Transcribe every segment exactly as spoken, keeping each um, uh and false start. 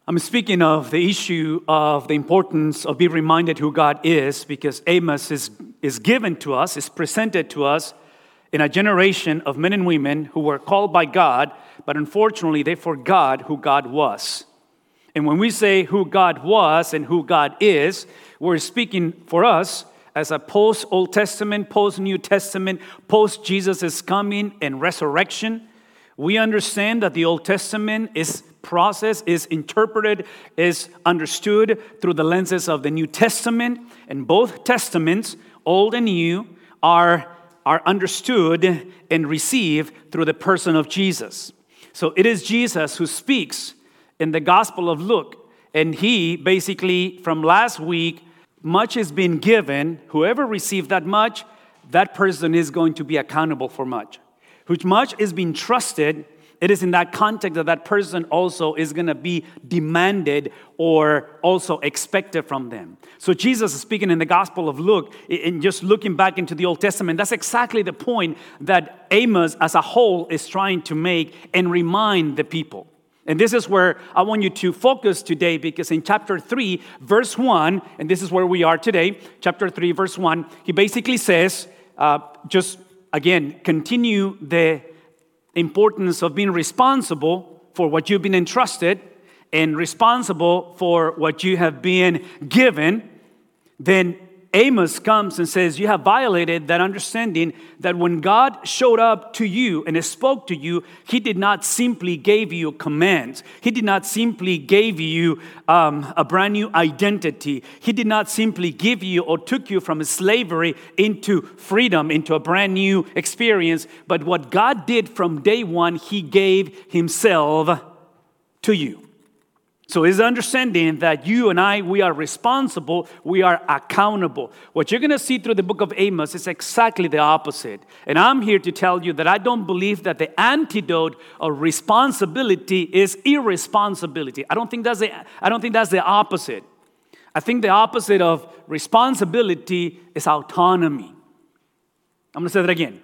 I'm speaking of the issue of the importance of being reminded who God is, because Amos is, is given to us, is presented to us in a generation of men and women who were called by God, but unfortunately they forgot who God was. And when we say who God was and who God is, we're speaking for us as a post-Old Testament, post-New Testament, post-Jesus' coming and resurrection. We understand that the Old Testament is processed, is interpreted, is understood through the lenses of the New Testament. And both testaments, Old and New, are, are understood and received through the person of Jesus. So it is Jesus who speaks in the Gospel of Luke. And he basically, from last week, much has been given. Whoever received that much, that person is going to be accountable for much. Which much is being trusted, it is in that context that that person also is going to be demanded or also expected from them. So Jesus is speaking in the Gospel of Luke, and just looking back into the Old Testament, that's exactly the point that Amos as a whole is trying to make and remind the people. And this is where I want you to focus today, because in chapter three, verse one, and this is where we are today, chapter three, verse one, he basically says, uh, just again, continue the importance of being responsible for what you've been entrusted and responsible for what you have been given. Then Amos comes and says, you have violated that understanding that when God showed up to you and spoke to you, He did not simply give you commands. He did not simply give you um, a brand new identity. He did not simply give you or took you from slavery into freedom, into a brand new experience. But what God did from day one, He gave Himself to you. So it's understanding that you and I, we are responsible, we are accountable. What you're going to see through the book of Amos is exactly the opposite. And I'm here to tell you that I don't believe that the antidote of responsibility is irresponsibility. I don't think that's the, I don't think that's the opposite. I think the opposite of responsibility is autonomy. I'm going to say that again.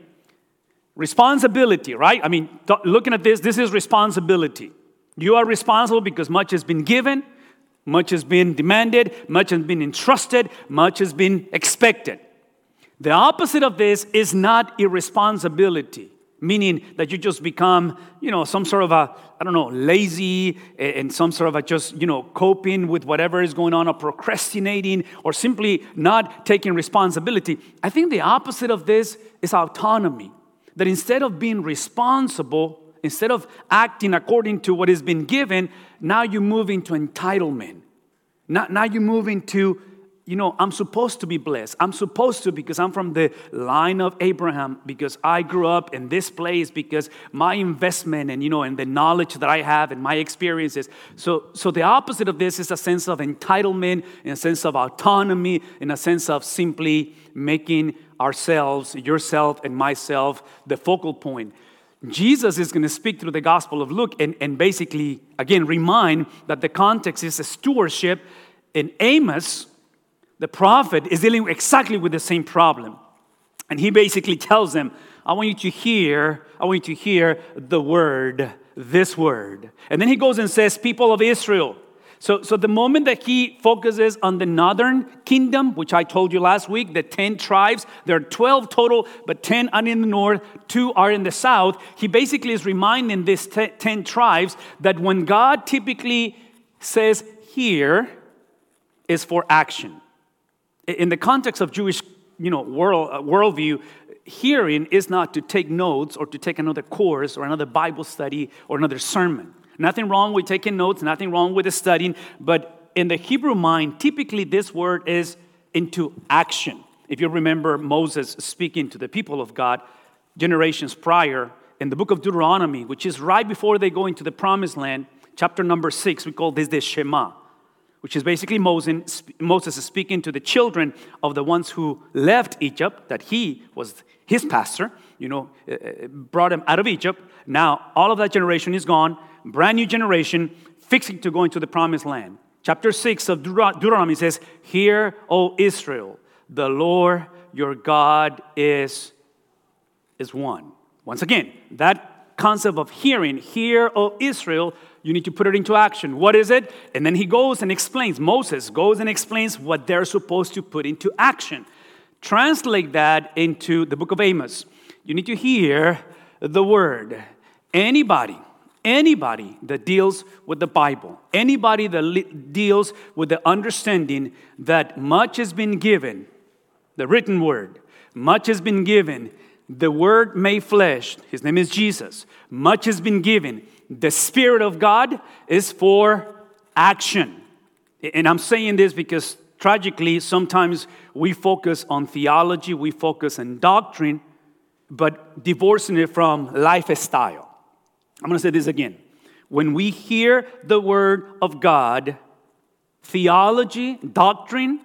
Responsibility, right? I mean, th- looking at this, this is responsibility. You are responsible because much has been given, much has been demanded, much has been entrusted, much has been expected. The opposite of this is not irresponsibility, meaning that you just become, you know, some sort of a, I don't know, lazy and some sort of a just, you know, coping with whatever is going on or procrastinating or simply not taking responsibility. I think the opposite of this is autonomy, that instead of being responsible, instead of acting according to what has been given, now you move into entitlement. Now, now you move into, you know, I'm supposed to be blessed. I'm supposed to because I'm from the line of Abraham, because I grew up in this place, because my investment and, you know, and the knowledge that I have and my experiences. So, so the opposite of this is a sense of entitlement, in a sense of autonomy, in a sense of simply making ourselves, yourself and myself, the focal point. Jesus is going to speak through the Gospel of Luke and, and basically, again, remind that the context is a stewardship. And Amos, the prophet, is dealing exactly with the same problem. And he basically tells them, I want you to hear, I want you to hear the word, this word. And then he goes and says, people of Israel. So, so the moment that he focuses on the northern kingdom, which I told you last week, the ten tribes, there are twelve total, but ten are in the north, two are in the south. He basically is reminding these ten tribes that when God typically says here, is for action. In the context of Jewish, you know, world uh, worldview, hearing is not to take notes or to take another course or another Bible study or another sermon. Nothing wrong with taking notes, nothing wrong with studying, but in the Hebrew mind, typically this word is into action. If you remember Moses speaking to the people of God generations prior in the book of Deuteronomy, which is right before they go into the promised land, chapter number six, we call this the Shema, which is basically Moses, Moses is speaking to the children of the ones who left Egypt, that he was his pastor, you know, brought them out of Egypt. Now, all of that generation is gone. Brand new generation, fixing to go into the promised land. Chapter six of Deut- Deuteronomy says, Hear, O Israel, the Lord your God is, is one. Once again, that concept of hearing. Hear, O Israel, you need to put it into action. What is it? And then he goes and explains, Moses goes and explains what they're supposed to put into action. Translate that into the book of Amos. You need to hear the word. Anybody, anybody that deals with the Bible, anybody that li- deals with the understanding that much has been given, the written word, much has been given, the word made flesh, his name is Jesus, much has been given. The Spirit of God is for action. And I'm saying this because tragically, sometimes we focus on theology, we focus on doctrine, but divorcing it from lifestyle. I'm going to say this again. When we hear the word of God, theology, doctrine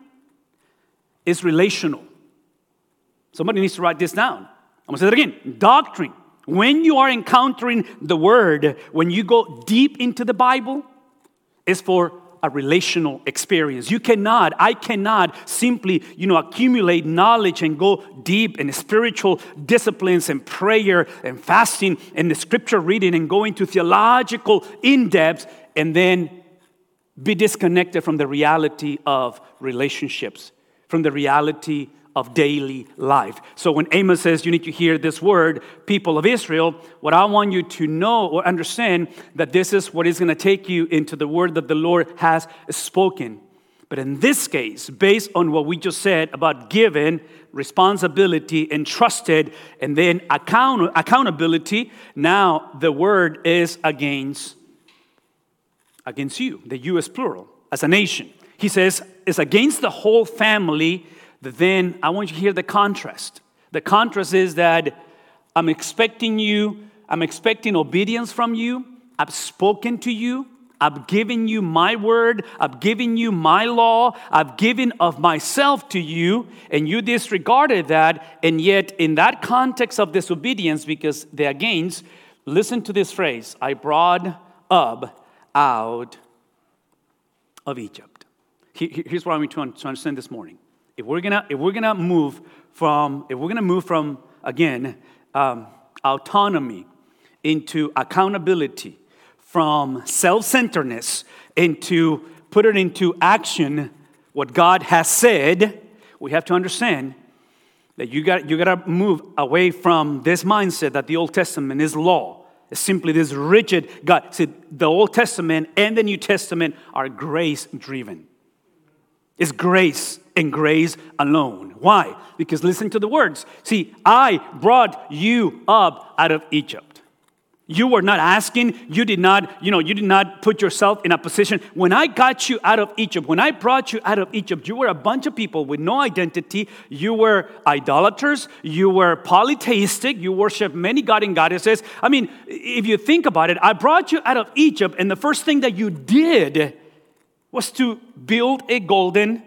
is relational. Somebody needs to write this down. I'm going to say that again. Doctrine. When you are encountering the word, when you go deep into the Bible, is for a relational experience. You cannot, I cannot simply, you know, accumulate knowledge and go deep in spiritual disciplines and prayer and fasting and the scripture reading and go into theological in-depth and then be disconnected from the reality of relationships, from the reality of daily life. So when Amos says you need to hear this word, people of Israel, what I want you to know or understand that this is what is going to take you into the word that the Lord has spoken. But in this case, based on what we just said about given, responsibility, entrusted, and then account- accountability, now the word is against, against you, the you is plural, as a nation. He says it's against the whole family. Then I want you to hear the contrast. The contrast is that I'm expecting you, I'm expecting obedience from you. I've spoken to you. I've given you my word. I've given you my law. I've given of myself to you, and you disregarded that. And yet, in that context of disobedience, because they're against, listen to this phrase: I brought up out of Egypt. Here's what I want you to understand this morning. If we're gonna, if we're gonna move from, if we're gonna move from again um, autonomy into accountability, from self-centeredness into put it into action, what God has said, we have to understand that you got you got to move away from this mindset that the Old Testament is law. It's simply this rigid God. See, the Old Testament and the New Testament are grace-driven. It's grace and grace alone. Why? Because listen to the words. See, I brought you up out of Egypt. You were not asking. You did not, you know, you did not put yourself in a position. When I got you out of Egypt, when I brought you out of Egypt, you were a bunch of people with no identity. You were idolaters. You were polytheistic. You worship many gods and goddesses. I mean, if you think about it, I brought you out of Egypt, and the first thing that you did was to build a golden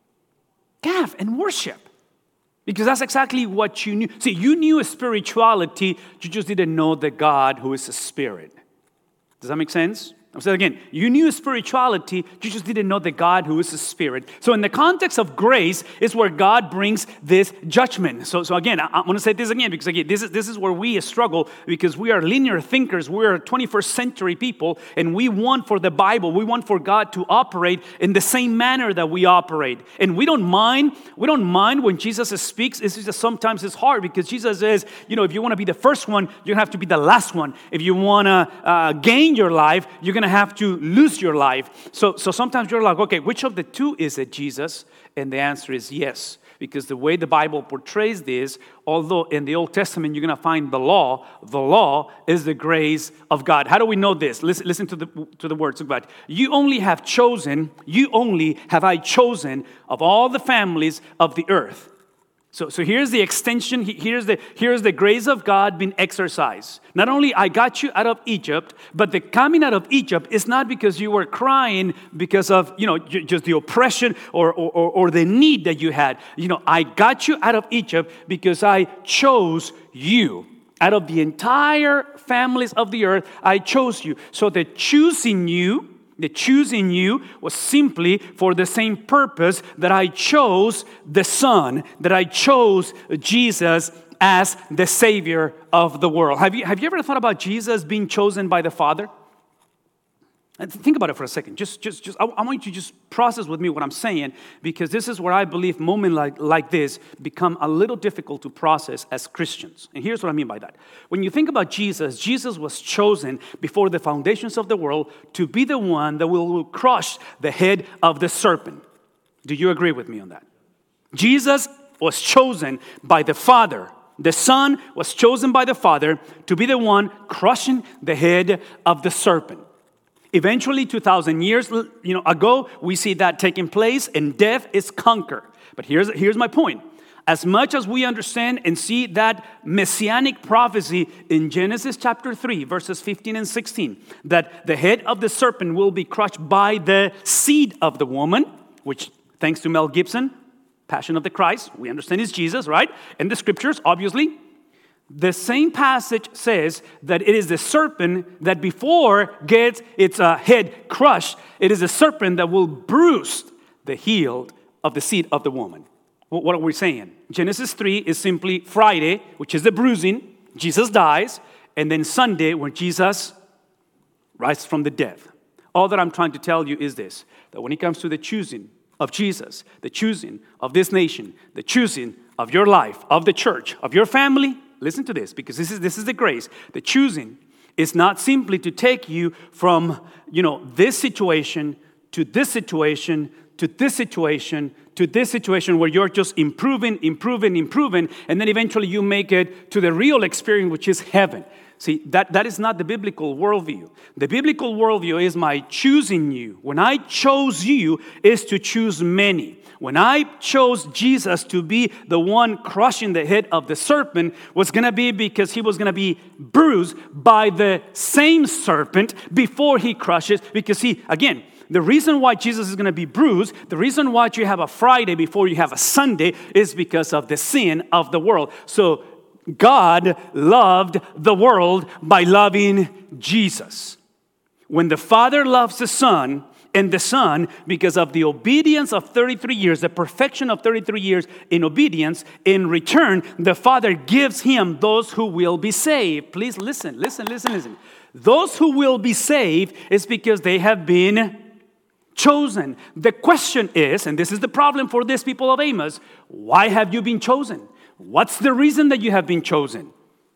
calf and worship. Because that's exactly what you knew. See, you knew spirituality, you just didn't know the God who is a spirit. Does that make sense? I'm saying again, you knew spirituality, you just didn't know the God who is a spirit. So in the context of grace is where God brings this judgment. So, so again, I, I want to say this again, because again, this is, this is where we struggle, because we are linear thinkers, we are twenty-first century people, and we want for the Bible, we want for God to operate in the same manner that we operate. And we don't mind, we don't mind when Jesus speaks. It's just sometimes it's hard, because Jesus says, you know, if you want to be the first one, you have to be the last one. If you want to uh, gain your life, you're going to have to lose your life. So, so sometimes you're like, okay, which of the two is it, Jesus? And the answer is yes. Because the way the Bible portrays this, although in the Old Testament you're going to find the law, the law is the grace of God. How do we know this? Listen, listen to the to the words of God. You only have chosen, you only have I chosen of all the families of the earth. So, so here's the extension, here's the, here's the grace of God being exercised. Not only I got you out of Egypt, but the coming out of Egypt is not because you were crying because of, you know, just the oppression or, or, or the need that you had. You know, I got you out of Egypt because I chose you. Out of the entire families of the earth, I chose you. So the choosing you, The choosing you was simply for the same purpose that I chose the Son, that I chose Jesus as the Savior of the world. Have you, have you ever thought about Jesus being chosen by the Father? And think about it for a second. Just, just, just. I, I want you to just process with me what I'm saying, because this is where I believe moments like, like this become a little difficult to process as Christians. And here's what I mean by that. When you think about Jesus, Jesus was chosen before the foundations of the world to be the one that will crush the head of the serpent. Do you agree with me on that? Jesus was chosen by the Father. The Son was chosen by the Father to be the one crushing the head of the serpent. Eventually, two thousand years you know, ago, we see that taking place and death is conquered. But here's, here's my point. As much as we understand and see that messianic prophecy in Genesis chapter three, verses fifteen and sixteen, that the head of the serpent will be crushed by the seed of the woman, which, thanks to Mel Gibson, Passion of the Christ, we understand is Jesus, right? And the scriptures, obviously. The same passage says that it is the serpent that before gets its uh, head crushed, it is the serpent that will bruise the heel of the seed of the woman. What are we saying? Genesis three is simply Friday, which is the bruising. Jesus dies. And then Sunday, when Jesus rises from the dead. All that I'm trying to tell you is this, that when it comes to the choosing of Jesus, the choosing of this nation, the choosing of your life, of the church, of your family, listen to this, because this is this is the grace. The choosing is not simply to take you from, you know, this situation to this situation to this situation to this situation where you're just improving, improving, improving, and then eventually you make it to the real experience, which is heaven. See, that, that is not the biblical worldview. The biblical worldview is my choosing you. When I chose you, is to choose many. When I chose Jesus to be the one crushing the head of the serpent, was going to be because he was going to be bruised by the same serpent before he crushes. Because he, again, the reason why Jesus is going to be bruised, the reason why you have a Friday before you have a Sunday is because of the sin of the world. So God loved the world by loving Jesus. When the Father loves the Son, and the Son, because of the obedience of thirty-three years, the perfection of thirty-three years in obedience, in return, the Father gives him those who will be saved. Please listen, listen, listen, listen. Those who will be saved is because they have been chosen. The question is, and this is the problem for these people of Amos, why have you been chosen? What's the reason that you have been chosen?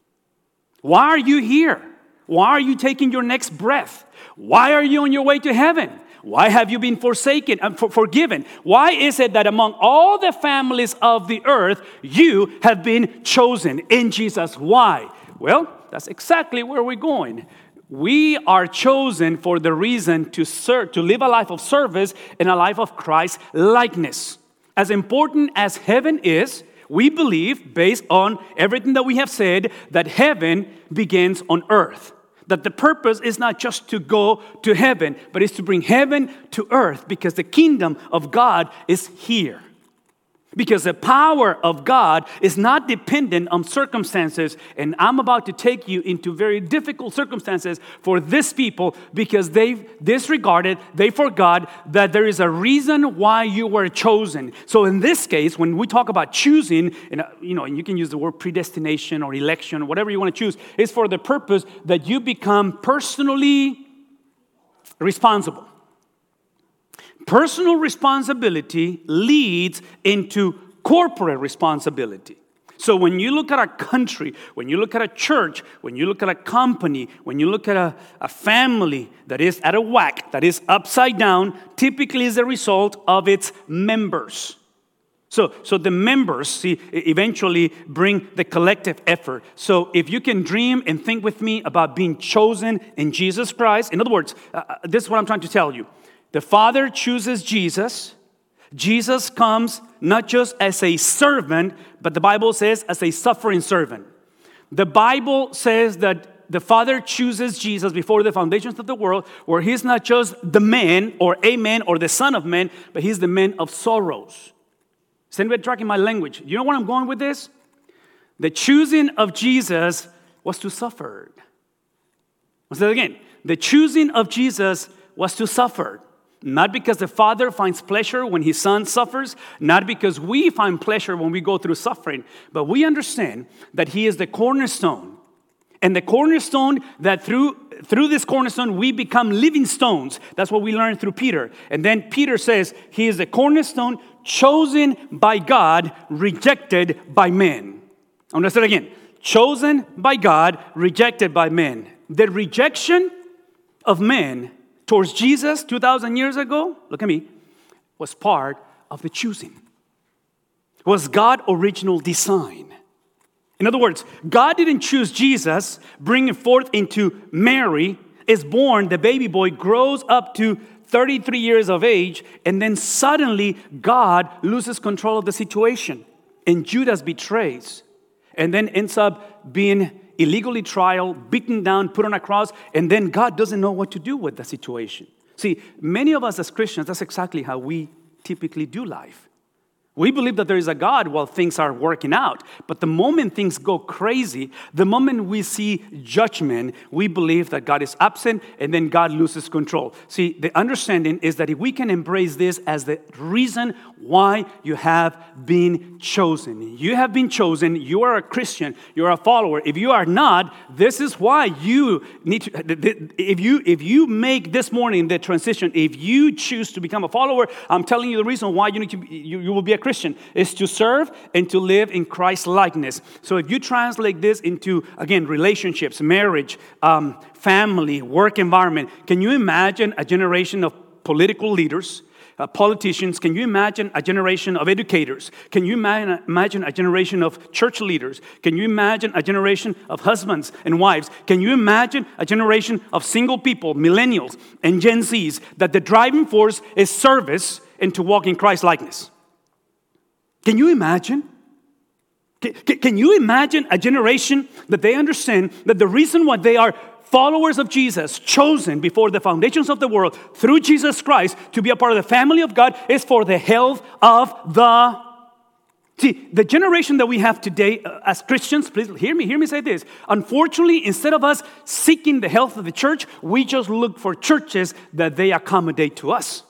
Why are you here? Why are you taking your next breath? Why are you on your way to heaven? Why have you been forsaken and for, forgiven? Why is it that among all the families of the earth, you have been chosen in Jesus? Why? Well, that's exactly where we're going. We are chosen for the reason to serve, to live a life of service and a life of Christ likeness. As important as heaven is, we believe, based on everything that we have said, that heaven begins on earth. That the purpose is not just to go to heaven, but it's to bring heaven to earth, because the kingdom of God is here. Because the power of God is not dependent on circumstances. And I'm about to take you into very difficult circumstances for this people, because they've disregarded, they forgot that there is a reason why you were chosen. So in this case, when we talk about choosing, and you know, and you can use the word predestination or election, whatever you want to choose, it's for the purpose that you become personally responsible. Personal responsibility leads into corporate responsibility. So when you look at a country, when you look at a church, when you look at a company, when you look at a, a family that is at a whack, that is upside down, typically is the result of its members. So, so the members, see, eventually bring the collective effort. So if you can dream and think with me about being chosen in Jesus Christ, in other words, uh, this is what I'm trying to tell you. The Father chooses Jesus. Jesus comes not just as a servant, but the Bible says as a suffering servant. The Bible says that the Father chooses Jesus before the foundations of the world, where he's not just the man or a man or the son of man, but he's the man of sorrows. Is anybody tracking my language? You know where I'm going with this? The choosing of Jesus was to suffer. I'll say it again. The choosing of Jesus was to suffer. Not because the Father finds pleasure when His Son suffers, not because we find pleasure when we go through suffering, but we understand that He is the cornerstone. And the cornerstone that through, through this cornerstone we become living stones. That's what we learned through Peter. And then Peter says He is the cornerstone chosen by God, rejected by men. I'm going to say it again. Chosen by God, rejected by men. The rejection of men towards Jesus two thousand years ago, look at me, was part of the choosing. Was God's original design. In other words, God didn't choose Jesus, bring him forth into Mary, is born, the baby boy grows up to thirty-three years of age, and then suddenly God loses control of the situation. And Judas betrays, and then ends up being illegally tried, beaten down, put on a cross, and then God doesn't know what to do with the situation. See, many of us as Christians, that's exactly how we typically do life. We believe that there is a God while things are working out. But the moment things go crazy, the moment we see judgment, we believe that God is absent and then God loses control. See, the understanding is that if we can embrace this as the reason why you have been chosen. You have been chosen. You are a Christian. You are a follower. If you are not, this is why you need to, if you, if you make this morning the transition, if you choose to become a follower, I'm telling you the reason why you need to, you, you will be a Christian is to serve and to live in Christ's likeness. So if you translate this into, again, relationships, marriage, um, family, work environment, can you imagine a generation of political leaders, uh, politicians? Can you imagine a generation of educators? Can you ima- imagine a generation of church leaders? Can you imagine a generation of husbands and wives? Can you imagine a generation of single people, millennials and Gen Zs, that the driving force is service and to walk in Christ's likeness? Can you imagine? Can, can you imagine a generation that they understand that the reason why they are followers of Jesus, chosen before the foundations of the world through Jesus Christ to be a part of the family of God is for the health of the... See, the generation that we have today uh, as Christians, please hear me, hear me say this. Unfortunately, instead of us seeking the health of the church, we just look for churches that they accommodate to us.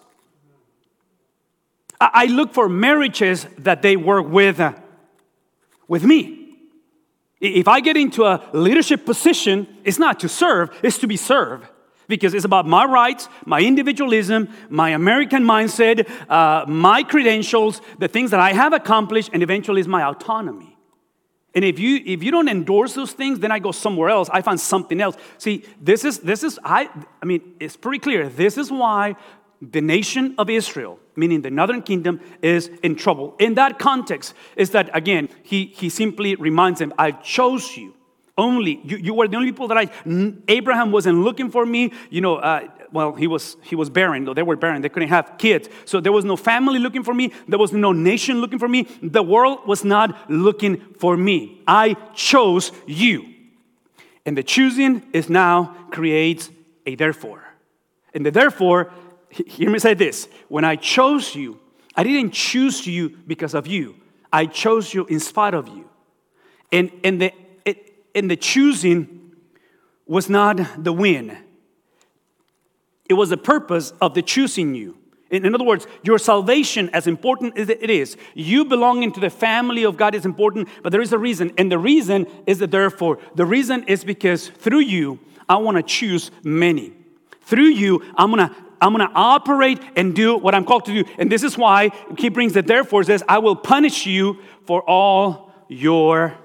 I look for marriages that they work with, uh, with me. If I get into a leadership position, it's not to serve, it's to be served. Because it's about my rights, my individualism, my American mindset, uh, my credentials, the things that I have accomplished, and eventually it's my autonomy. And if you if you don't endorse those things, then I go somewhere else. I find something else. See, this is this is I I mean, it's pretty clear. This is why the nation of Israel, meaning the northern kingdom, is in trouble. In that context, is that, again, he, he simply reminds them, I chose you. Only, you, you were the only people that I, Abraham wasn't looking for me. You know, uh, well, he was he was barren. No, they were barren. They couldn't have kids. So there was no family looking for me. There was no nation looking for me. The world was not looking for me. I chose you. And the choosing is now creates a therefore. And the therefore, hear me say this. When I chose you, I didn't choose you because of you. I chose you in spite of you. And, and, the, it, and the choosing was not the win. It was the purpose of the choosing you. In, in other words, your salvation, as important as it is, you belonging to the family of God is important, but there is a reason. And the reason is the therefore. The reason is because through you, I want to choose many. Through you, I'm going to I'm going to operate and do what I'm called to do. And this is why he brings the therefore, says, I will punish you for all your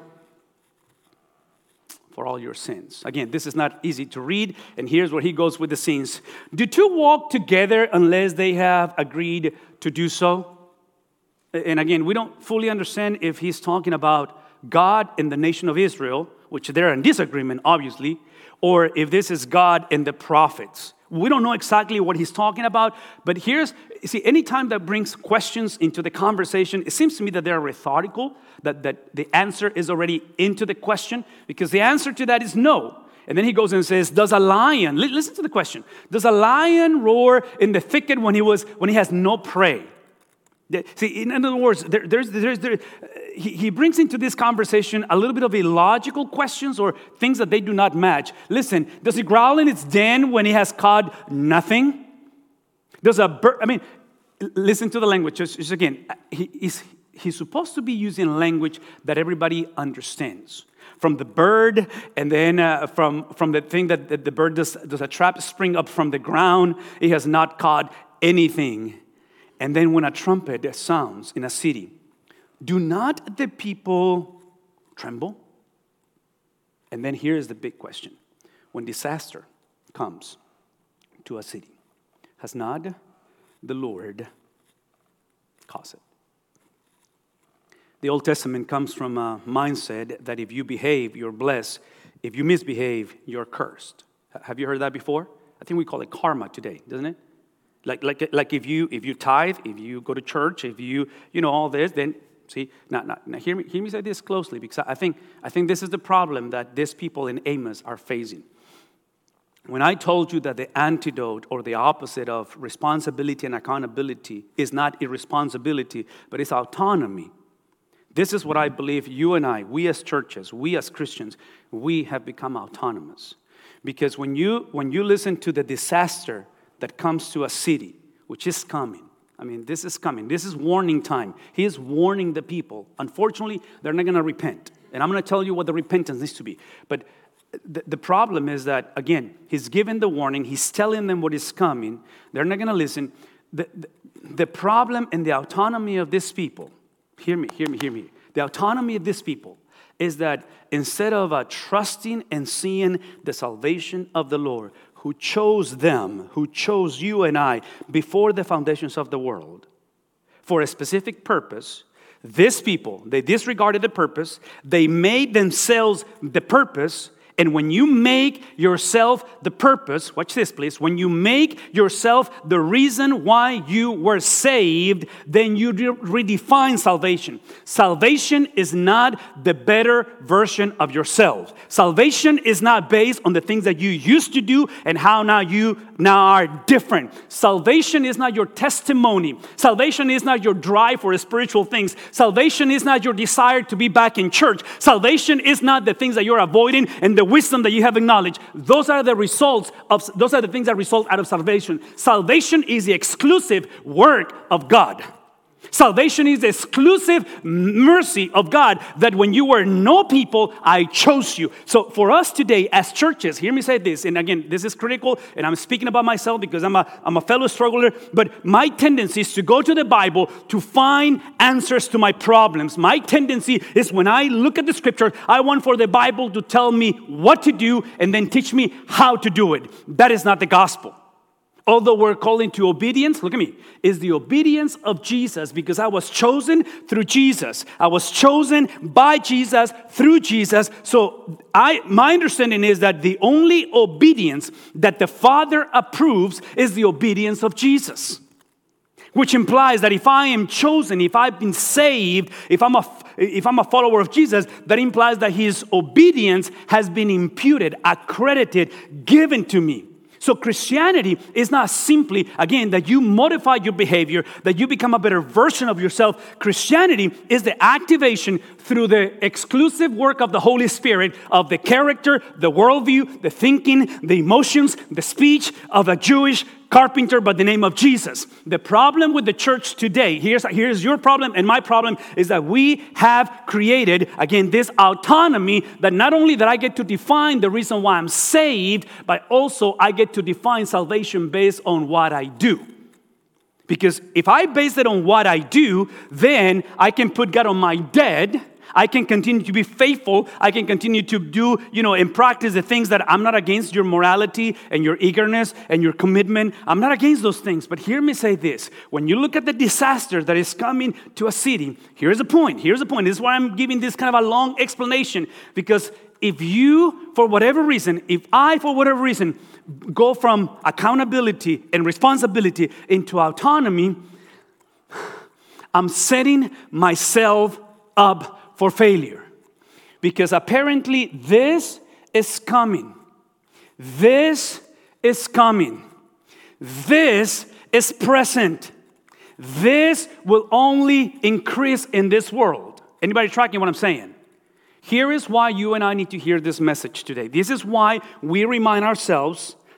for all your sins. Again, this is not easy to read. And here's where he goes with the scenes. Do two walk together unless they have agreed to do so? And again, we don't fully understand if he's talking about God and the nation of Israel, which they're in disagreement, obviously, or if this is God and the prophets. We don't know exactly what he's talking about, but here's, see, anytime that brings questions into the conversation, it seems to me that they're rhetorical, that, that the answer is already into the question, because the answer to that is no. And then he goes and says, does a lion, listen to the question, does a lion roar in the thicket when he was when he has no prey? See, in other words, there, there's, there's, there, he, he brings into this conversation a little bit of illogical questions or things that they do not match. Listen, does he growl in its den when he has caught nothing? There's a bird, I mean, listen to the language. Just, just again, he, he's, he's supposed to be using language that everybody understands. From the bird, and then uh, from, from the thing that, that the bird does, does a trap spring up from the ground. It has not caught anything. And then when a trumpet sounds in a city, do not the people tremble? And then here is the big question. When disaster comes to a city, has not the Lord caused it? The Old Testament comes from a mindset that if you behave, you're blessed. If you misbehave, you're cursed. Have you heard that before? I think we call it karma today, doesn't it? Like, like, like if you if you tithe, if you go to church, if you you know all this, then see. Now, now, now hear me hear me say this closely, because I think I think this is the problem that these people in Amos are facing. When I told you that the antidote or the opposite of responsibility and accountability is not irresponsibility, but it's autonomy. This is what I believe you and I, we as churches, we as Christians, we have become autonomous. Because when you when you listen to the disaster that comes to a city, which is coming, I mean, this is coming. This is warning time. He is warning the people. Unfortunately, they're not going to repent. And I'm going to tell you what the repentance needs to be. But the, the problem is that, again, he's given the warning. He's telling them what is coming. They're not going to listen. The, the, the problem and the autonomy of these people, hear me, hear me, hear me. The autonomy of these people is that instead of uh, trusting and seeing the salvation of the Lord, who chose them, who chose you and I before the foundations of the world for a specific purpose, these people, they disregarded the purpose, they made themselves the purpose. And when you make yourself the purpose, watch this please, when you make yourself the reason why you were saved, then you redefine salvation. Salvation is not the better version of yourself. Salvation is not based on the things that you used to do and how now you now are different. Salvation is not your testimony. Salvation is not your drive for spiritual things. Salvation is not your desire to be back in church. Salvation is not the things that you're avoiding and the wisdom that you have acknowledged. Those are the results of, those are the things that result out of salvation. Salvation is the exclusive work of God. Salvation is the exclusive mercy of God that when you were no people, I chose you. So for us today as churches, hear me say this, and again, this is critical, and I'm speaking about myself because I'm a, I'm a fellow struggler, but my tendency is to go to the Bible to find answers to my problems. My tendency is when I look at the scripture, I want for the Bible to tell me what to do and then teach me how to do it. That is not the gospel. Although we're calling to obedience, look at me, is the obedience of Jesus, because I was chosen through Jesus. I was chosen by Jesus through Jesus. So I, my understanding is that the only obedience that the Father approves is the obedience of Jesus. Which implies that if I am chosen, if I've been saved, if I'm a if I'm a follower of Jesus, that implies that his obedience has been imputed, accredited, given to me. So Christianity is not simply, again, that you modify your behavior, that you become a better version of yourself. Christianity is the activation through the exclusive work of the Holy Spirit of the character, the worldview, the thinking, the emotions, the speech of a Jewish carpenter by the name of Jesus. The problem with the church today, here's, here's your problem and my problem, is that we have created, again, this autonomy that not only that I get to define the reason why I'm saved, but also I get to define salvation based on what I do. Because if I base it on what I do, then I can put God on my dead. I can continue to be faithful. I can continue to do, you know, and practice the things that I'm not against your morality and your eagerness and your commitment. I'm not against those things. But hear me say this. When you look at the disaster that is coming to a city, here's the point. Here's the point. This is why I'm giving this kind of a long explanation. Because if you, for whatever reason, if I, for whatever reason, go from accountability and responsibility into autonomy, I'm setting myself up for failure. Because apparently this is coming. This is coming. This is present. This will only increase in this world. Anybody tracking what I'm saying? Here is why you and I need to hear this message today. This is why we remind ourselves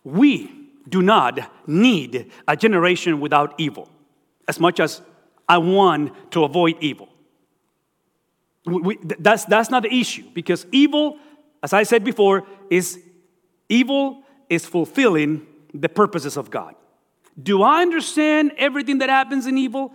We do not need a generation without evil, as much as I want to avoid evil. We, we, that's, that's not the issue, because evil, as I said before, is evil is fulfilling the purposes of God. Do I understand everything that happens in evil?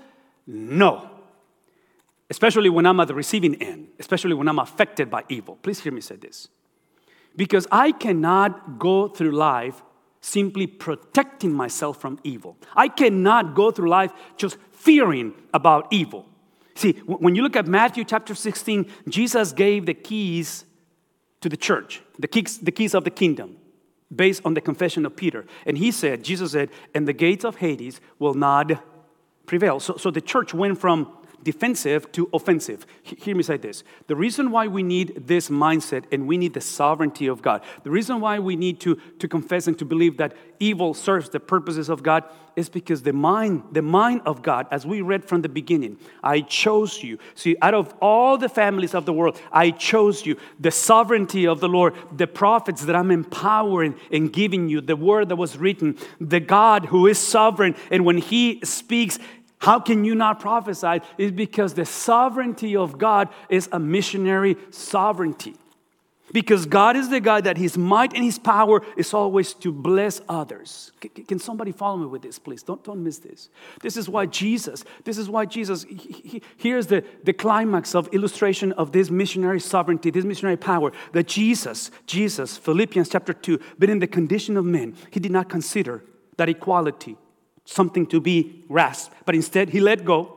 No. Especially when I'm at the receiving end, especially when I'm affected by evil. Please hear me say this. Because I cannot go through life simply protecting myself from evil. I cannot go through life just fearing about evil. See, when you look at Matthew chapter sixteen, Jesus gave the keys to the church, the keys, the keys of the kingdom, based on the confession of Peter. And he said, Jesus said, and the gates of Hades will not prevail. So, so the church went from defensive to offensive. Hear me say this. The reason why we need this mindset and we need the sovereignty of God, the reason why we need to, to confess and to believe that evil serves the purposes of God is because the mind, the mind of God, as we read from the beginning, I chose you. See, out of all the families of the world, I chose you. The sovereignty of the Lord, the prophets that I'm empowering and giving you, the word that was written, the God who is sovereign, and when He speaks, how can you not prophesy? It's because the sovereignty of God is a missionary sovereignty. Because God is the God that His might and His power is always to bless others. Can somebody follow me with this, please? Don't, don't miss this. This is why Jesus, this is why Jesus, he, he, here's the, the climax of illustration of this missionary sovereignty, this missionary power. That Jesus, Jesus, Philippians chapter two, but in the condition of men, He did not consider that equality something to be grasped, but instead He let go.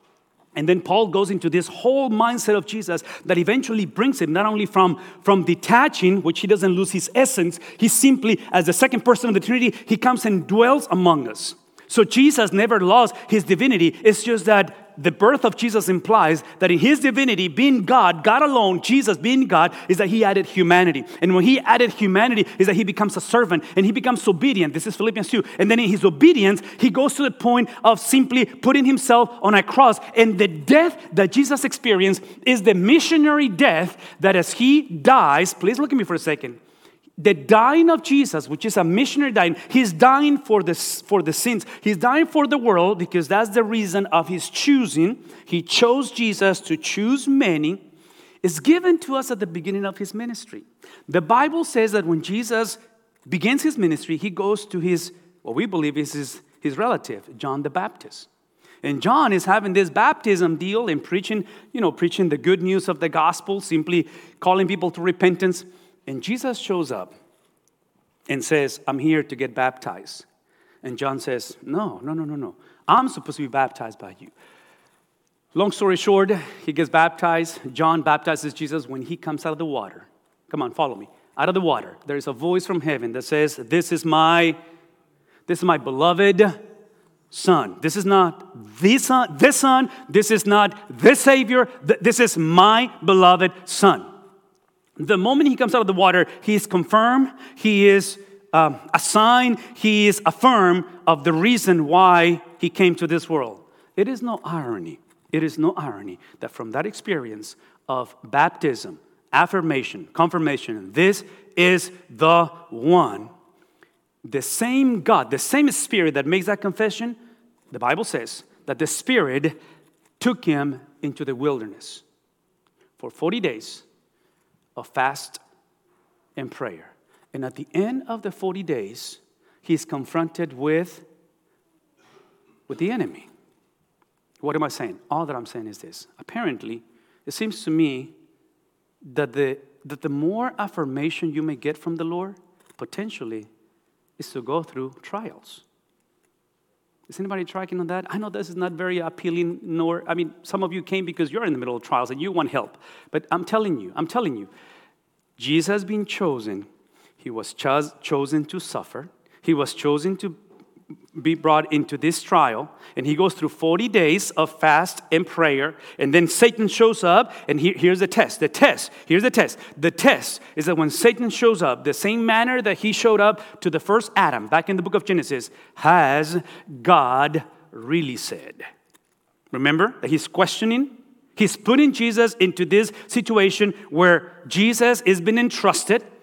And then Paul goes into this whole mindset of Jesus that eventually brings him not only from, from detaching, which he doesn't lose his essence, he simply, as the second person of the Trinity, He comes and dwells among us. So Jesus never lost His divinity. It's just that the birth of Jesus implies that in His divinity, being God, God alone, Jesus being God, is that He added humanity. And when He added humanity, is that He becomes a servant and He becomes obedient. This is Philippians two. And then in His obedience, He goes to the point of simply putting Himself on a cross. And the death that Jesus experienced is the missionary death that as He dies, please look at me for a second. The dying of Jesus, which is a missionary dying, He's dying for the, for the sins. He's dying for the world because that's the reason of His choosing. He chose Jesus to choose many. It's given to us at the beginning of His ministry. The Bible says that when Jesus begins His ministry, He goes to His, what we believe is His, his relative, John the Baptist. And John is having this baptism deal and preaching, you know, preaching the good news of the gospel, simply calling people to repentance. And Jesus shows up and says, I'm here to get baptized. And John says, no, no, no, no, no. I'm supposed to be baptized by you. Long story short, he gets baptized. John baptizes Jesus when he comes out of the water. Come on, follow me. Out of the water, there is a voice from heaven that says, this is my, this is my beloved Son. This is not the Son, this Son. This is not the Savior. This is my beloved Son. The moment He comes out of the water, He is confirmed, He is um, assigned, He is affirmed of the reason why He came to this world. It is no irony, it is no irony that from that experience of baptism, affirmation, confirmation, this is the one, the same God, the same Spirit that makes that confession, the Bible says that the Spirit took Him into the wilderness for forty days. Of fast and prayer. And at the end of the forty days, He's confronted with, with the enemy. What am I saying? All that I'm saying is this. Apparently, it seems to me that the, that the more affirmation you may get from the Lord, potentially, is to go through trials. Is anybody tracking on that? I know this is not very appealing, nor, I mean, some of you came because you're in the middle of trials and you want help. But I'm telling you, I'm telling you, Jesus has been chosen. He was cho- chosen to suffer. He was chosen to be brought into this trial. And He goes through forty days of fast and prayer. And then Satan shows up. And he, here's the test. The test. Here's the test. The test is that when Satan shows up, the same manner that he showed up to the first Adam, back in the book of Genesis, has God really said? Remember that he's questioning? He's putting Jesus into this situation where Jesus has been entrusted.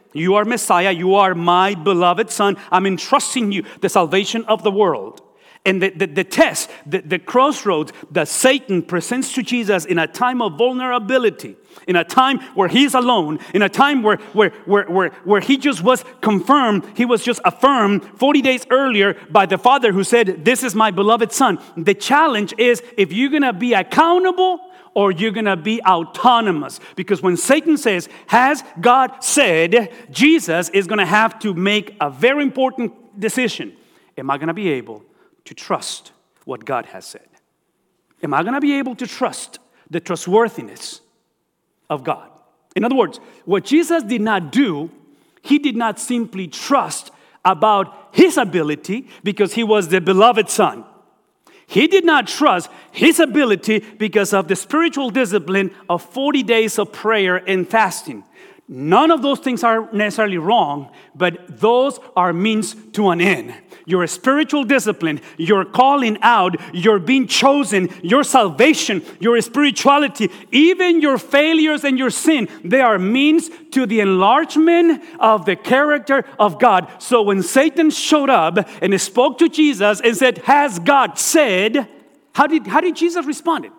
you are Messiah, you are my beloved Son, I'm entrusting you the salvation of the world. And the, the, the test, the, the crossroads that Satan presents to Jesus in a time of vulnerability, in a time where he's alone, in a time where, where, where, where, where he just was confirmed, he was just affirmed forty days earlier by the Father who said, this is my beloved Son. The challenge is if you're going to be accountable or you're going to be autonomous. Because when Satan says, has God said, Jesus is going to have to make a very important decision. Am I going to be able to trust what God has said? Am I going to be able to trust the trustworthiness of God? In other words, what Jesus did not do, he did not simply trust about his ability because he was the beloved Son. He did not trust his ability because of the spiritual discipline of forty days of prayer and fasting. None of those things are necessarily wrong, but those are means to an end. Your spiritual discipline, your calling out, your being chosen, your salvation, your spirituality, even your failures and your sin, they are means to the enlargement of the character of God. So when Satan showed up and spoke to Jesus and said, has God said, how did, how did Jesus respond?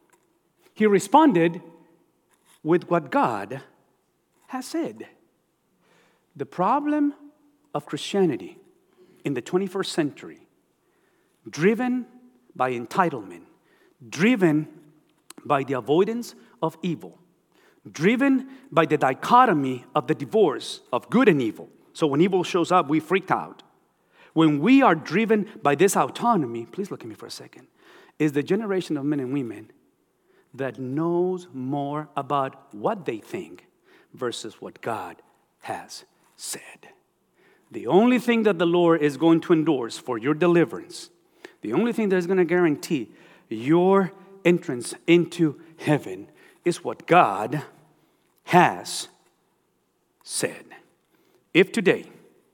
He responded with what God has said. The problem of Christianity in the twenty-first century, driven by entitlement, driven by the avoidance of evil, driven by the dichotomy of the divorce of good and evil. So when evil shows up, we freaked out. When we are driven by this autonomy, please look at me for a second, is the generation of men and women that knows more about what they think versus what God has said. The only thing that the Lord is going to endorse for your deliverance, the only thing that is going to guarantee your entrance into heaven is what God has said. If today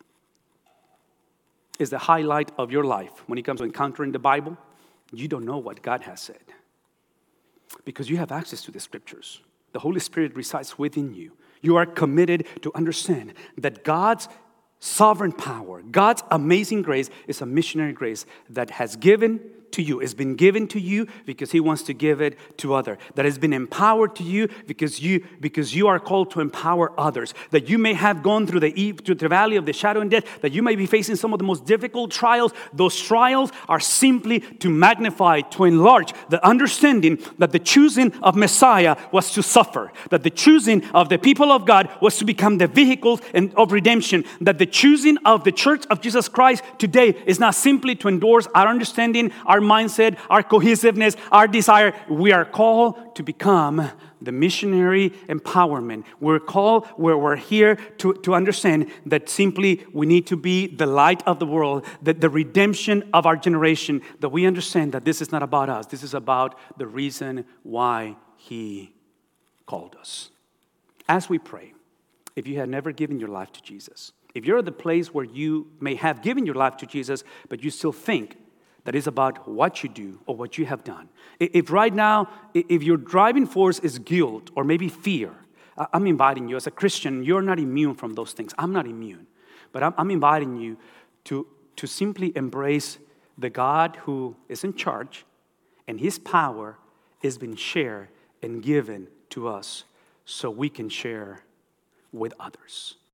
is the highlight of your life when it comes to encountering the Bible, you don't know what God has said because you have access to the scriptures. The Holy Spirit resides within you. You are committed to understand that God's sovereign power, God's amazing grace is a missionary grace that has given to you. It's been given to you because he wants to give it to others. That has been empowered to you because you because you are called to empower others. That you may have gone through the through the valley of the shadow and death. That you may be facing some of the most difficult trials. Those trials are simply to magnify, to enlarge the understanding that the choosing of Messiah was to suffer. That the choosing of the people of God was to become the vehicles and of redemption. That the choosing of the church of Jesus Christ today is not simply to endorse our understanding, our mindset, our cohesiveness, our desire. We are called to become the missionary empowerment. We're called, where we're here to, to understand that simply we need to be the light of the world, that the redemption of our generation, that we understand that this is not about us. This is about the reason why he called us. As we pray, if you have never given your life to Jesus, if you're at the place where you may have given your life to Jesus, but you still think that is about what you do or what you have done. If right now, if your driving force is guilt or maybe fear, I'm inviting you as a Christian, you're not immune from those things. I'm not immune. But I'm, I'm inviting you to, to simply embrace the God who is in charge and his power has been shared and given to us so we can share with others.